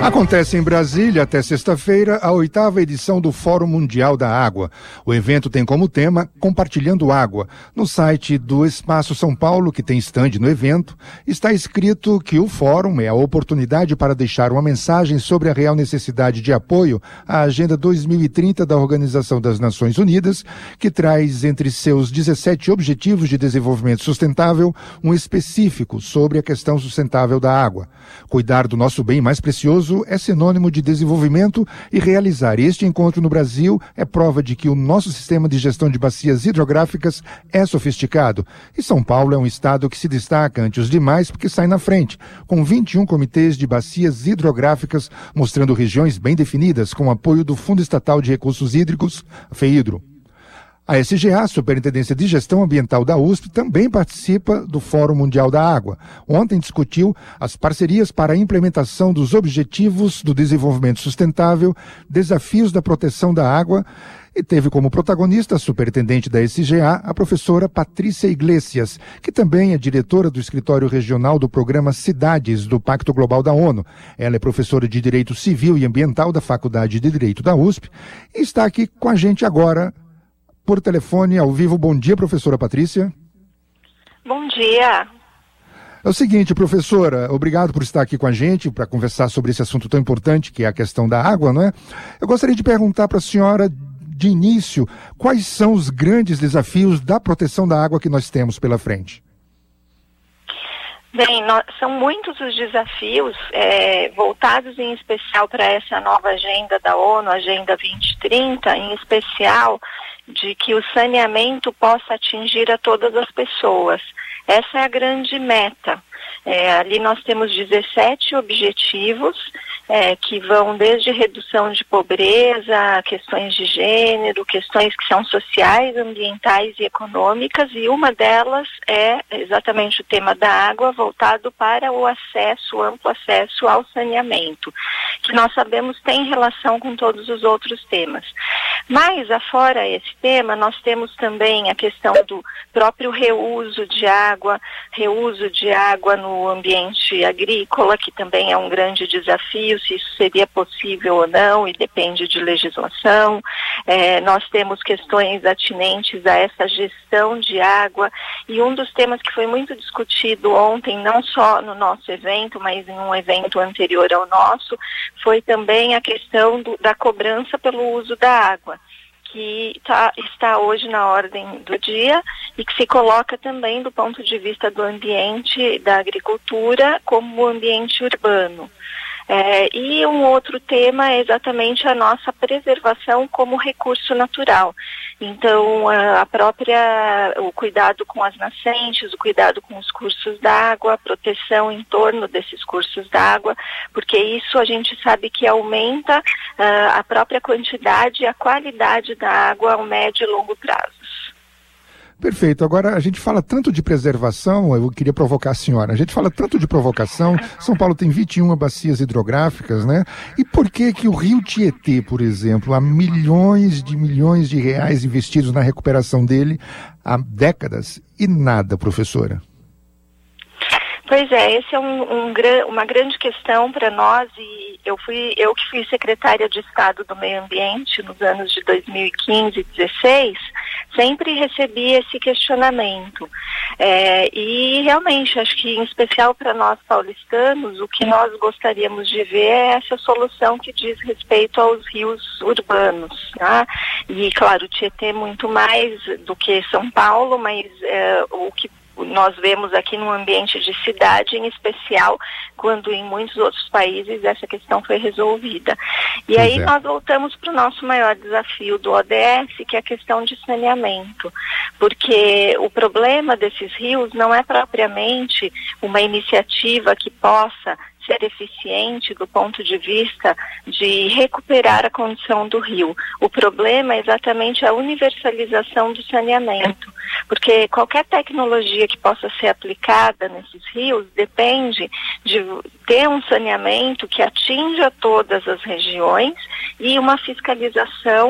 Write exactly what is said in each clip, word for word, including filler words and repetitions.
Acontece em Brasília até sexta-feira a oitava edição do Fórum Mundial da Água. O evento tem como tema Compartilhando Água. No site do Espaço São Paulo, que tem estande no evento, está escrito que o fórum é a oportunidade para deixar uma mensagem sobre a real necessidade de apoio à Agenda dois mil e trinta da Organização das Nações Unidas, que traz entre seus dezessete Objetivos de Desenvolvimento Sustentável um específico sobre a questão sustentável da água. Cuidar do nosso bem mais precioso é sinônimo de desenvolvimento e realizar este encontro no Brasil é prova de que o nosso sistema de gestão de bacias hidrográficas é sofisticado. E São Paulo é um estado que se destaca ante os demais porque sai na frente, com vinte e um comitês de bacias hidrográficas, mostrando regiões bem definidas com apoio do Fundo Estatal de Recursos Hídricos, FEHIDRO. A S G A, Superintendência de Gestão Ambiental da U S P, também participa do Fórum Mundial da Água. Ontem discutiu as parcerias para a implementação dos Objetivos do Desenvolvimento Sustentável, desafios da proteção da água, e teve como protagonista a superintendente da S G A, a professora Patrícia Iglesias, que também é diretora do Escritório Regional do Programa Cidades do Pacto Global da ONU. Ela é professora de Direito Civil e Ambiental da Faculdade de Direito da U S P e está aqui com a gente agora por telefone, ao vivo. Bom dia, professora Patrícia. Bom dia. É o seguinte, professora, obrigado por estar aqui com a gente para conversar sobre esse assunto tão importante que é a questão da água, não é? Eu gostaria de perguntar para a senhora, de início, quais são os grandes desafios da proteção da água que nós temos pela frente? Bem, nós, são muitos os desafios é, voltados em especial para essa nova agenda da ONU, Agenda vinte e trinta, em especial de que o saneamento possa atingir a todas as pessoas. Essa é a grande meta. É, ali nós temos dezessete objetivos é, que vão desde redução de pobreza, questões de gênero, questões que são sociais, ambientais e econômicas, e uma delas é exatamente o tema da água, voltado para o acesso, o amplo acesso ao saneamento, que nós sabemos tem relação com todos os outros temas. Mas, afora esse tema, nós temos também a questão do próprio reuso de água, reuso de água no ambiente agrícola, que também é um grande desafio, se isso seria possível ou não, e depende de legislação. É, nós temos questões atinentes a essa gestão de água, e um dos temas que foi muito discutido ontem, não só no nosso evento, mas em um evento anterior ao nosso, foi também a questão do, da cobrança pelo uso da água, que tá, está hoje na ordem do dia e que se coloca também do ponto de vista do ambiente da agricultura como ambiente urbano. É, e um outro tema é exatamente a nossa preservação como recurso natural. Então, a, a própria, o cuidado com as nascentes, o cuidado com os cursos d'água, a proteção em torno desses cursos d'água, porque isso a gente sabe que aumenta uh, a própria quantidade e a qualidade da água ao médio e longo prazos. Perfeito. Agora, a gente fala tanto de preservação, eu queria provocar a senhora, a gente fala tanto de provocação, São Paulo tem vinte e uma bacias hidrográficas, né? E por que que o Rio Tietê, por exemplo, há milhões de milhões de reais investidos na recuperação dele há décadas e nada, professora? Pois é, esse é um, um, uma grande questão para nós, e eu, fui, eu que fui secretária de Estado do Meio Ambiente nos anos de dois mil e quinze e dois mil e dezesseis, sempre recebi esse questionamento. É, e realmente, acho que em especial para nós paulistanos, o que nós gostaríamos de ver é essa solução que diz respeito aos rios urbanos. Tá? E claro, o Tietê muito mais do que São Paulo, mas é, o que nós vemos aqui no ambiente de cidade, em especial, quando em muitos outros países essa questão foi resolvida. E aí nós voltamos para o nosso maior desafio do O D S, que é a questão de saneamento, porque o problema desses rios não é propriamente uma iniciativa que possa ser eficiente do ponto de vista de recuperar a condição do rio. O problema é exatamente a universalização do saneamento, porque qualquer tecnologia que possa ser aplicada nesses rios depende de ter um saneamento que atinja todas as regiões e uma fiscalização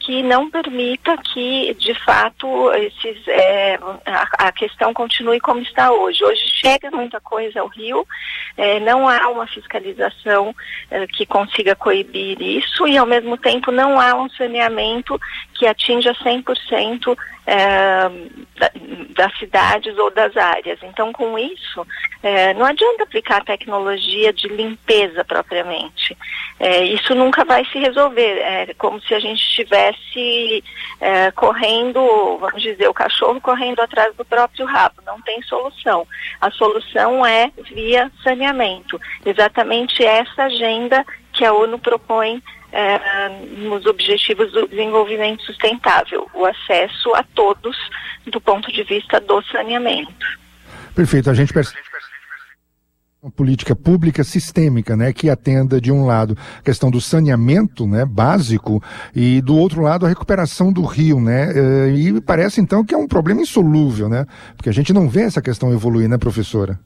que não permita que, de fato, esses, é, a, a questão continue como está hoje. Hoje chega muita coisa ao Rio, é, não há uma fiscalização é, que consiga coibir isso e, ao mesmo tempo, não há um saneamento que atinja cem por cento É, da, das cidades ou das áreas. Então, com isso, é, não adianta aplicar tecnologia de limpeza propriamente. É, isso nunca vai se resolver. É como se a gente estivesse é, correndo, vamos dizer, o cachorro correndo atrás do próprio rabo. Não tem solução. A solução é via saneamento. Exatamente essa agenda que a ONU propõe É, nos Objetivos do Desenvolvimento Sustentável, o acesso a todos do ponto de vista do saneamento. Perfeito, a gente percebe uma política pública sistêmica, né, que atenda de um lado a questão do saneamento, né, básico, e do outro lado a recuperação do rio, né, e parece então que é um problema insolúvel, né, porque a gente não vê essa questão evoluir, né, professora?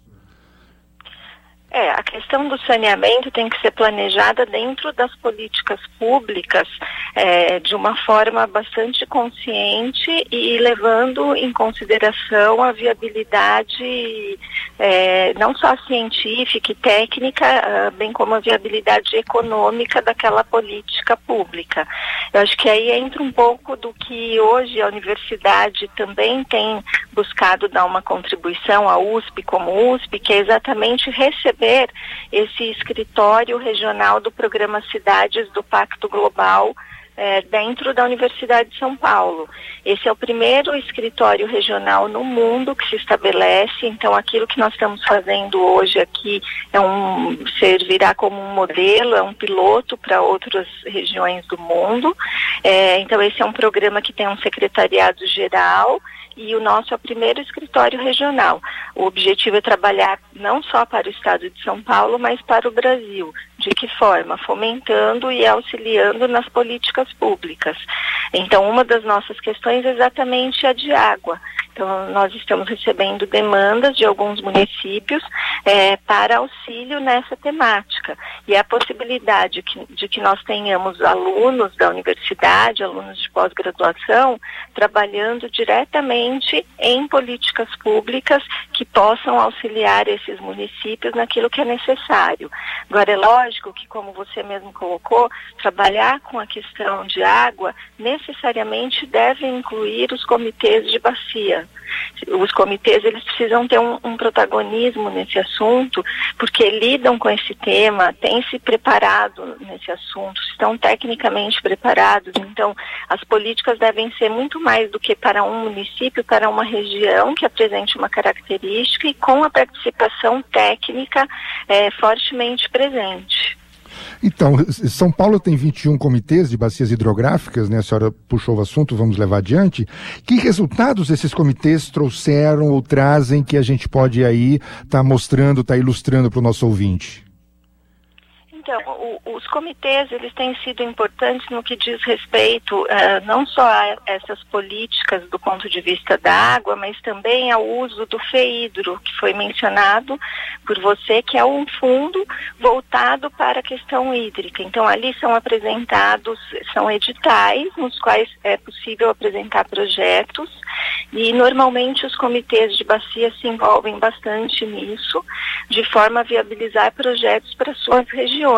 É, a questão do saneamento tem que ser planejada dentro das políticas públicas é, de uma forma bastante consciente e levando em consideração a viabilidade é, não só científica e técnica, bem como a viabilidade econômica daquela política pública. Eu acho que aí entra um pouco do que hoje a universidade também tem buscado dar uma contribuição, a U S P como U S P, que é exatamente receber esse escritório regional do Programa Cidades do Pacto Global é, dentro da Universidade de São Paulo. Esse é o primeiro escritório regional no mundo que se estabelece, então aquilo que nós estamos fazendo hoje aqui é um, servirá como um modelo, é um piloto para outras regiões do mundo. É, então esse é um programa que tem um secretariado geral e o nosso é o primeiro escritório regional. O objetivo é trabalhar não só para o estado de São Paulo, mas para o Brasil. De que forma? Fomentando e auxiliando nas políticas públicas. Então, uma das nossas questões é exatamente a de água. Então, nós estamos recebendo demandas de alguns municípios é, para auxílio nessa temática. E a possibilidade que, de que nós tenhamos alunos da universidade, alunos de pós-graduação, trabalhando diretamente em políticas públicas que possam auxiliar esses municípios naquilo que é necessário. Agora, é lógico que, como você mesmo colocou, trabalhar com a questão de água necessariamente deve incluir os comitês de bacia. Os comitês, eles precisam ter um, um protagonismo nesse assunto, porque lidam com esse tema, têm se preparado nesse assunto, estão tecnicamente preparados. Então, as políticas devem ser muito mais do que para um município, para uma região que apresente uma característica e com a participação técnica é, fortemente presente. Então, São Paulo tem vinte e um comitês de bacias hidrográficas, né? A senhora puxou o assunto, vamos levar adiante. Que resultados esses comitês trouxeram ou trazem que a gente pode aí estar tá mostrando, estar tá ilustrando para o nosso ouvinte? Então, o, os comitês, eles têm sido importantes no que diz respeito uh, não só a essas políticas do ponto de vista da água, mas também ao uso do FEHIDRO, que foi mencionado por você, que é um fundo voltado para a questão hídrica. Então, ali são apresentados, são editais nos quais é possível apresentar projetos e, normalmente, os comitês de bacia se envolvem bastante nisso, de forma a viabilizar projetos para suas regiões.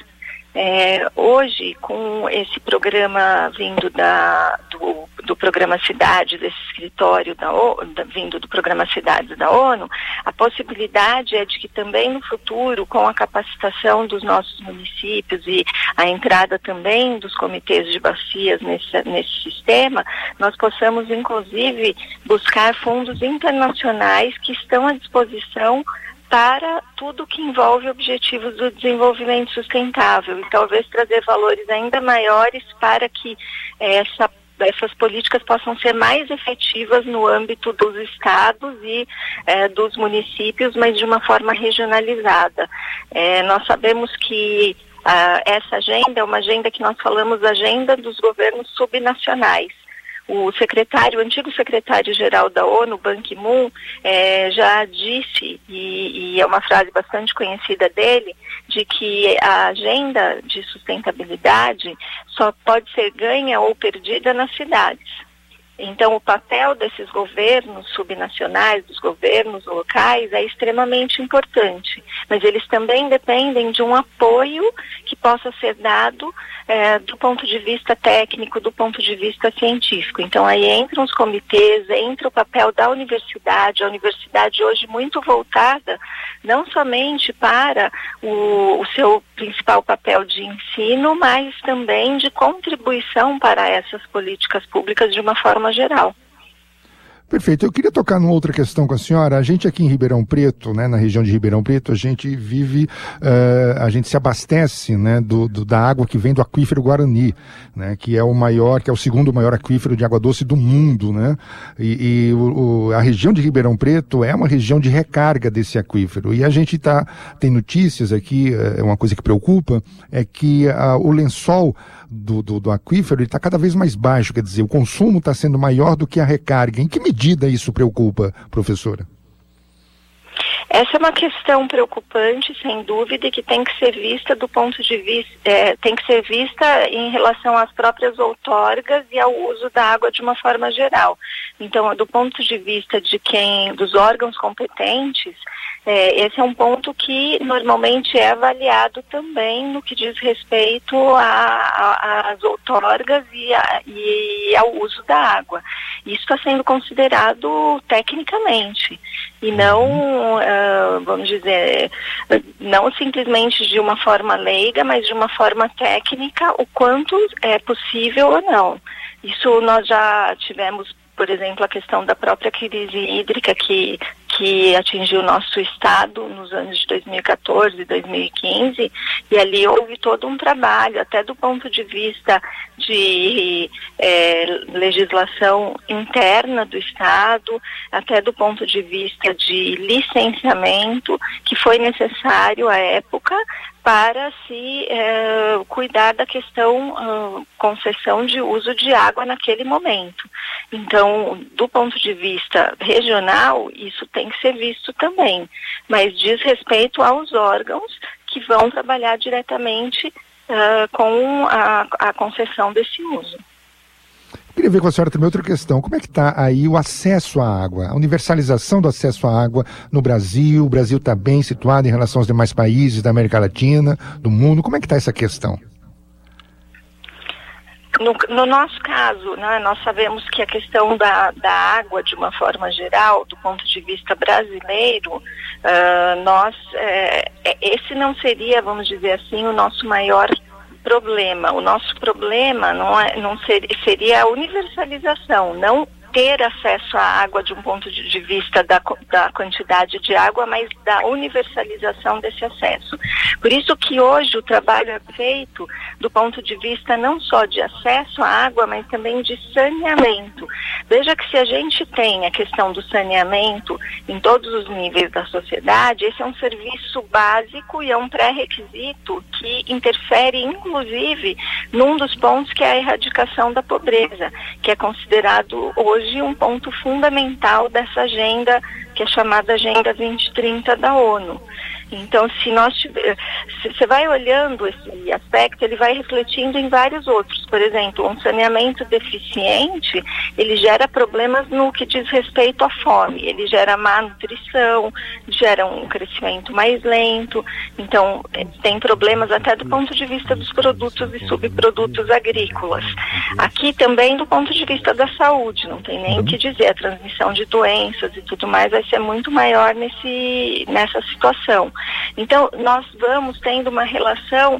É, hoje, com esse programa vindo da, do, do programa Cidades, esse escritório da, da, vindo do programa Cidades da ONU, a possibilidade é de que também no futuro, com a capacitação dos nossos municípios e a entrada também dos comitês de bacias nesse, nesse sistema, nós possamos, inclusive, buscar fundos internacionais que estão à disposição para tudo que envolve objetivos do desenvolvimento sustentável e talvez trazer valores ainda maiores para que essa, essas políticas possam ser mais efetivas no âmbito dos estados e eh, dos municípios, mas de uma forma regionalizada. Eh, nós sabemos que ah, essa agenda é uma agenda que nós falamos agenda dos governos subnacionais. O secretário, o antigo secretário-geral da ONU, Ban Ki-moon, é, já disse, e, e é uma frase bastante conhecida dele, de que a agenda de sustentabilidade só pode ser ganha ou perdida nas cidades. Então, o papel desses governos subnacionais, dos governos locais, é extremamente importante. Mas eles também dependem de um apoio que possa ser dado é, do ponto de vista técnico, do ponto de vista científico. Então, aí entram os comitês, entra o papel da universidade, a universidade hoje muito voltada não somente para o, o seu principal papel de ensino, mas também de contribuição para essas políticas públicas de uma forma geral. Perfeito. Eu queria tocar numa outra questão com a senhora. A gente aqui em Ribeirão Preto, né, na região de Ribeirão Preto, a gente vive, uh, a gente se abastece, né, do, do, da água que vem do aquífero Guarani, né, que é o maior, que é o segundo maior aquífero de água doce do mundo, né, e, e o, o, a região de Ribeirão Preto é uma região de recarga desse aquífero. E a gente tá, tem notícias aqui, é uma coisa que preocupa, é que uh, o lençol Do, do, do aquífero está cada vez mais baixo, quer dizer, o consumo está sendo maior do que a recarga. Em que medida isso preocupa, professora? Essa é uma questão preocupante, sem dúvida, e que tem que ser vista do ponto de vista, é, tem que ser vista em relação às próprias outorgas e ao uso da água de uma forma geral. Então, do ponto de vista de quem, dos órgãos competentes, é, esse é um ponto que normalmente é avaliado também no que diz respeito às outorgas e, a, e ao uso da água. Isso está sendo considerado tecnicamente e não, uh, vamos dizer, não simplesmente de uma forma leiga, mas de uma forma técnica, o quanto é possível ou não. Isso nós já tivemos, por exemplo, a questão da própria crise hídrica que, que atingiu o nosso estado nos anos de dois mil e quatorze e dois mil e quinze, e ali houve todo um trabalho, até do ponto de vista de é, legislação interna do estado, até do ponto de vista de licenciamento, que foi necessário à época para se eh, cuidar da questão uh, concessão de uso de água naquele momento. Então, do ponto de vista regional, isso tem que ser visto também, mas diz respeito aos órgãos que vão trabalhar diretamente uh, com a, a concessão desse uso. Queria ver com a senhora também outra questão. Como é que está aí o acesso à água, a universalização do acesso à água no Brasil? O Brasil está bem situado em relação aos demais países da América Latina, do mundo. Como é que está essa questão? No, no nosso caso, né, nós sabemos que a questão da, da água, de uma forma geral, do ponto de vista brasileiro, uh, nós, é, esse não seria, vamos dizer assim, o nosso maior problema. O nosso problema não, é, não ser, seria a universalização, não ter acesso à água de um ponto de, de vista da, da quantidade de água, mas da universalização desse acesso. Por isso que hoje o trabalho é feito do ponto de vista não só de acesso à água, mas também de saneamento. Veja que se a gente tem a questão do saneamento em todos os níveis da sociedade, esse é um serviço básico e é um pré-requisito que interfere, inclusive, num dos pontos que é a erradicação da pobreza, que é considerado hoje um ponto fundamental dessa agenda, que é chamada Agenda vinte trinta da ONU. Então, se nós tiver, se você vai olhando esse aspecto, ele vai refletindo em vários outros. Por exemplo, um saneamento deficiente, ele gera problemas no que diz respeito à fome. Ele gera má nutrição, gera um crescimento mais lento. Então, tem problemas até do ponto de vista dos produtos e subprodutos agrícolas. Aqui também do ponto de vista da saúde, não tem nem o que dizer. A transmissão de doenças e tudo mais vai ser muito maior nesse, nessa situação. Então, nós vamos tendo uma relação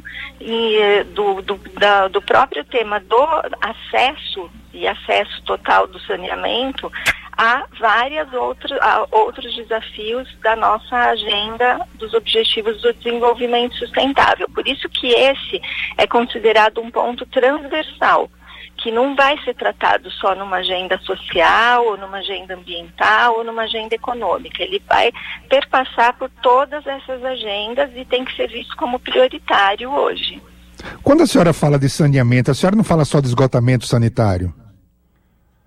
e, do, do, da, do próprio tema do acesso e acesso total do saneamento a várias outros, a outros desafios da nossa agenda dos Objetivos do Desenvolvimento Sustentável. Por isso que esse é considerado um ponto transversal, que não vai ser tratado só numa agenda social, ou numa agenda ambiental, ou numa agenda econômica. Ele vai perpassar por todas essas agendas e tem que ser visto como prioritário hoje. Quando a senhora fala de saneamento, a senhora não fala só de esgotamento sanitário?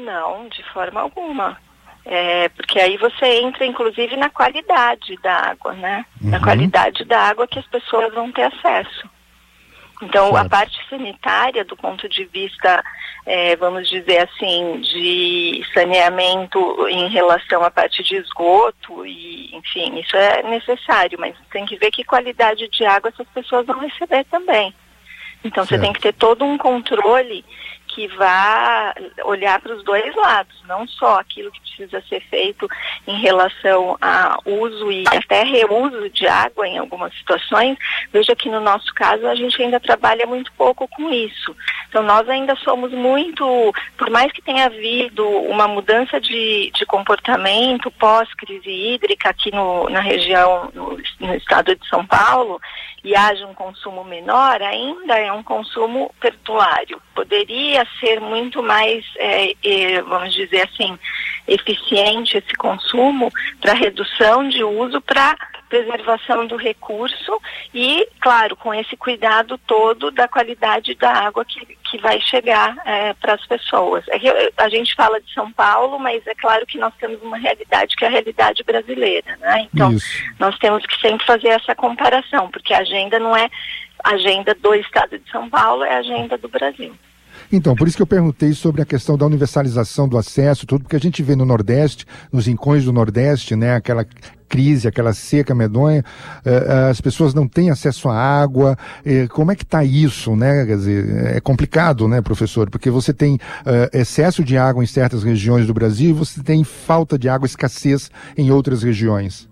Não, de forma alguma. É, porque aí você entra, inclusive, na qualidade da água, né? Uhum. Na qualidade da água que as pessoas vão ter acesso. Então, certo. A parte sanitária, do ponto de vista, é, vamos dizer assim, de saneamento em relação à parte de esgoto, e, enfim, isso é necessário, mas tem que ver que qualidade de água essas pessoas vão receber também. Então, certo. Você tem que ter todo um controle que vá olhar para os dois lados, não só aquilo que precisa ser feito em relação a uso e até reuso de água em algumas situações. Veja que no nosso caso a gente ainda trabalha muito pouco com isso. Então nós ainda somos muito, por mais que tenha havido uma mudança de, de comportamento pós-crise hídrica aqui no, na região, no, no estado de São Paulo, e haja um consumo menor, ainda é um consumo perdulário. Poderia ser muito mais, é, é, vamos dizer assim, eficiente esse consumo para redução de uso, para preservação do recurso e, claro, com esse cuidado todo da qualidade da água que, que vai chegar é, para as pessoas. É que a gente fala de São Paulo, mas é claro que nós temos uma realidade que é a realidade brasileira, né? Então, isso. Nós temos que sempre fazer essa comparação, porque a agenda não é a agenda do estado de São Paulo, é a agenda do Brasil. Então, por isso que eu perguntei sobre a questão da universalização do acesso, tudo, porque a gente vê no Nordeste, nos rincões do Nordeste, né, aquela crise, aquela seca medonha, uh, as pessoas não têm acesso à água, uh, como é que está isso, né, quer dizer, é complicado, né, professor, porque você tem uh, excesso de água em certas regiões do Brasil e você tem falta de água, escassez em outras regiões.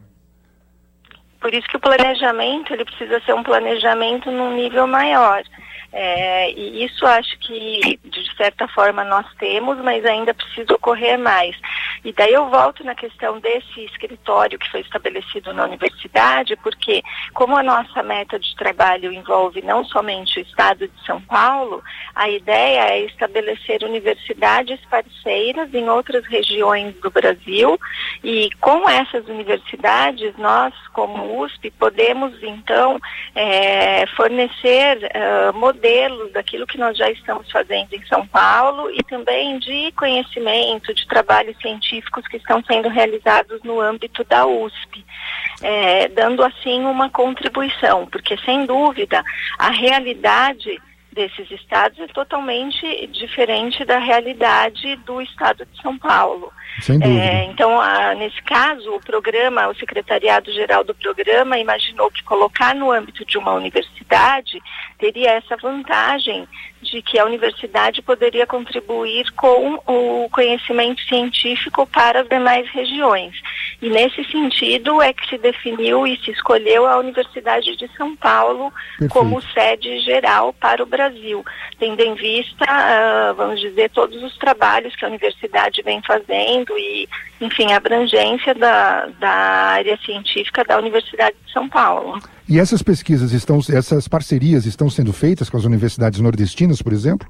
Por isso que o planejamento, ele precisa ser um planejamento num nível maior. É, e isso acho que, de certa forma, nós temos, mas ainda precisa ocorrer mais. E daí eu volto na questão desse escritório que foi estabelecido na universidade, porque como a nossa meta de trabalho envolve não somente o estado de São Paulo, a ideia é estabelecer universidades parceiras em outras regiões do Brasil, e com essas universidades, nós, como U S P, podemos, então, é, fornecer uh, modelos daquilo que nós já estamos fazendo em São Paulo e também de conhecimento, de trabalhos científicos que estão sendo realizados no âmbito da U S P, é, dando assim uma contribuição, porque sem dúvida a realidade desses estados é totalmente diferente da realidade do estado de São Paulo. Sem dúvida. É, então, a, nesse caso, o programa, o secretariado-geral do programa imaginou que colocar no âmbito de uma universidade teria essa vantagem de que a universidade poderia contribuir com o conhecimento científico para as demais regiões. E nesse sentido é que se definiu e se escolheu a Universidade de São Paulo Perfeito. Como sede geral para o Brasil, tendo em vista, uh, vamos dizer, todos os trabalhos que a universidade vem fazendo e, enfim, a abrangência da, da área científica da Universidade de São Paulo. E essas pesquisas, estão, essas parcerias estão sendo feitas com as universidades nordestinas, por exemplo?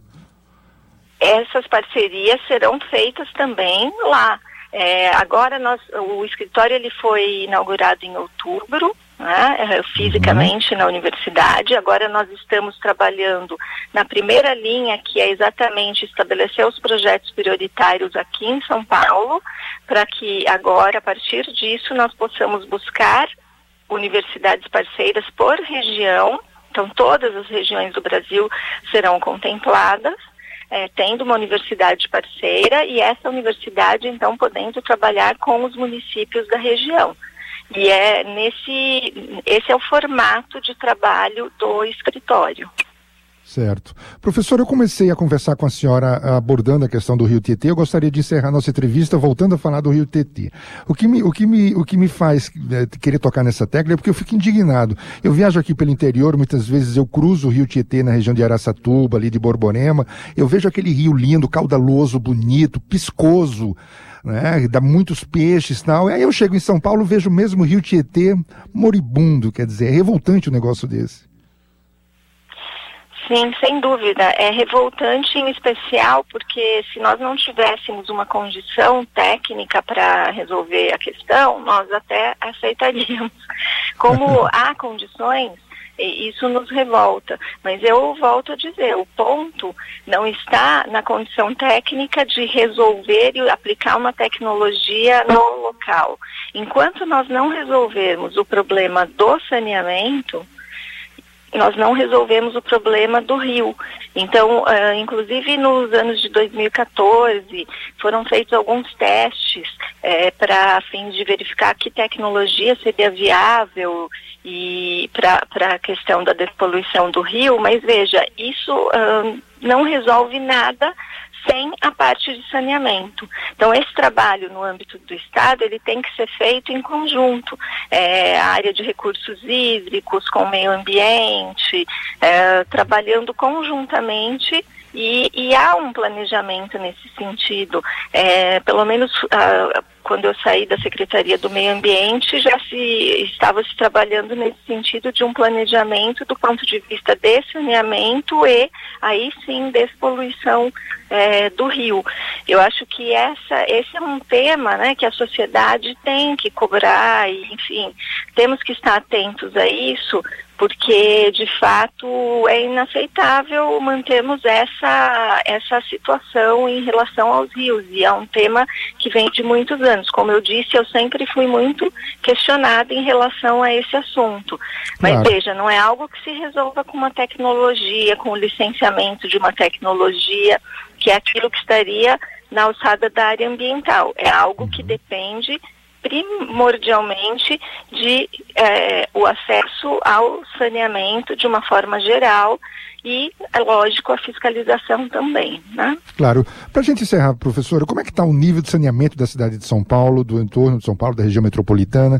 Essas parcerias serão feitas também lá. É, agora nós, o escritório ele foi inaugurado em outubro, né, fisicamente uhum. na universidade. Agora nós estamos trabalhando na primeira linha, que é exatamente estabelecer os projetos prioritários aqui em São Paulo, para que agora, a partir disso, nós possamos buscar universidades parceiras por região. Então todas as regiões do Brasil serão contempladas, É, tendo uma universidade parceira, e essa universidade, então, podendo trabalhar com os municípios da região. E é nesse, esse é o formato de trabalho do escritório. Certo. Professor, eu comecei a conversar com a senhora abordando a questão do Rio Tietê. Eu gostaria de encerrar nossa entrevista voltando a falar do Rio Tietê. O que me, o que me, o que me faz é, querer tocar nessa tecla é porque eu fico indignado. Eu viajo aqui pelo interior, muitas vezes eu cruzo o Rio Tietê na região de Araçatuba, ali de Borborema. Eu vejo aquele rio lindo, caudaloso, bonito, piscoso, né, dá muitos peixes e tal. Aí eu chego em São Paulo e vejo o mesmo Rio Tietê moribundo, quer dizer, é revoltante um negócio desse. Sim, sem dúvida. É revoltante, em especial porque se nós não tivéssemos uma condição técnica para resolver a questão, nós até aceitaríamos. Como há condições, E isso nos revolta. Mas eu volto a dizer, o ponto não está na condição técnica de resolver e aplicar uma tecnologia no local. Enquanto nós não resolvermos o problema do saneamento, nós não resolvemos o problema do rio. Então, uh, inclusive nos anos de dois mil e quatorze, foram feitos alguns testes é, para fim de verificar que tecnologia seria viável e para a questão da despoluição do rio, mas veja, isso uh, não resolve nada sem a parte de saneamento. Então, esse trabalho no âmbito do Estado, ele tem que ser feito em conjunto. É, a área de recursos hídricos com o meio ambiente, é, trabalhando conjuntamente e, e há um planejamento nesse sentido. É, pelo menos uh, quando eu saí da Secretaria do Meio Ambiente, já se estava se trabalhando nesse sentido de um planejamento do ponto de vista de saneamento e aí sim despoluição é, do rio. Eu acho que essa, esse é um tema, né, que a sociedade tem que cobrar e, enfim, temos que estar atentos a isso, porque de fato é inaceitável mantermos essa, essa situação em relação aos rios, e é um tema que vem de muitos anos. Como eu disse, eu sempre fui muito questionada em relação a esse assunto. Mas claro, veja, não é algo que se resolva com uma tecnologia, com o licenciamento de uma tecnologia, que é aquilo que estaria na alçada da área ambiental. É algo que depende primordialmente de eh, o acesso ao saneamento de uma forma geral e, é lógico, a fiscalização também, né? Claro. Para a gente encerrar, professora, como é que está o nível de saneamento da cidade de São Paulo, do entorno de São Paulo, da região metropolitana?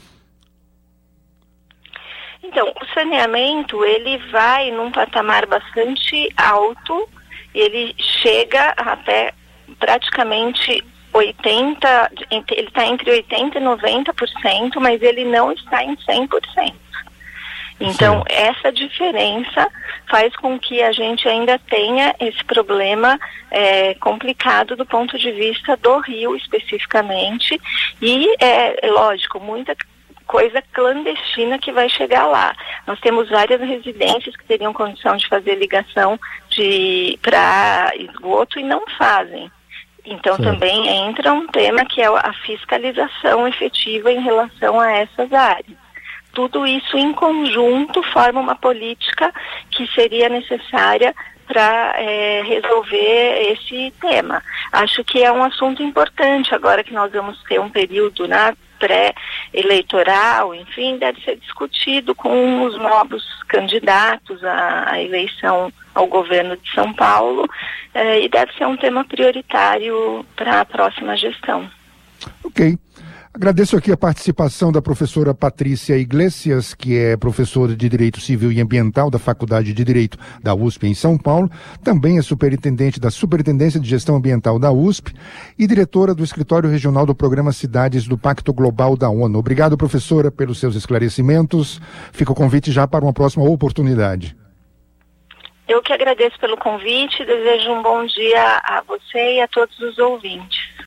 Então, o saneamento, ele vai num patamar bastante alto, ele chega até praticamente oitenta, ele está entre oitenta e noventa por cento, mas ele não está em cem por cento. Então, sim, essa diferença faz com que a gente ainda tenha esse problema é, complicado do ponto de vista do rio especificamente, e é lógico, muita coisa clandestina que vai chegar lá. Nós temos várias residências que teriam condição de fazer ligação de para esgoto e não fazem. Então, sim, também entra um tema que é a fiscalização efetiva em relação a essas áreas. Tudo isso em conjunto forma uma política que seria necessária para é, resolver esse tema. Acho que é um assunto importante agora que nós vamos ter um período, né, pré-eleitoral, enfim, deve ser discutido com os novos candidatos à, à eleição ao governo de São Paulo, eh, e deve ser um tema prioritário para a próxima gestão. Ok. Agradeço aqui a participação da professora Patrícia Iglesias, que é professora de Direito Civil e Ambiental da Faculdade de Direito da U S P em São Paulo, também é superintendente da Superintendência de Gestão Ambiental da U S P e diretora do Escritório Regional do Programa Cidades do Pacto Global da ONU. Obrigado, professora, pelos seus esclarecimentos. Fica o convite já para uma próxima oportunidade. Eu que agradeço pelo convite, desejo um bom dia a você e a todos os ouvintes.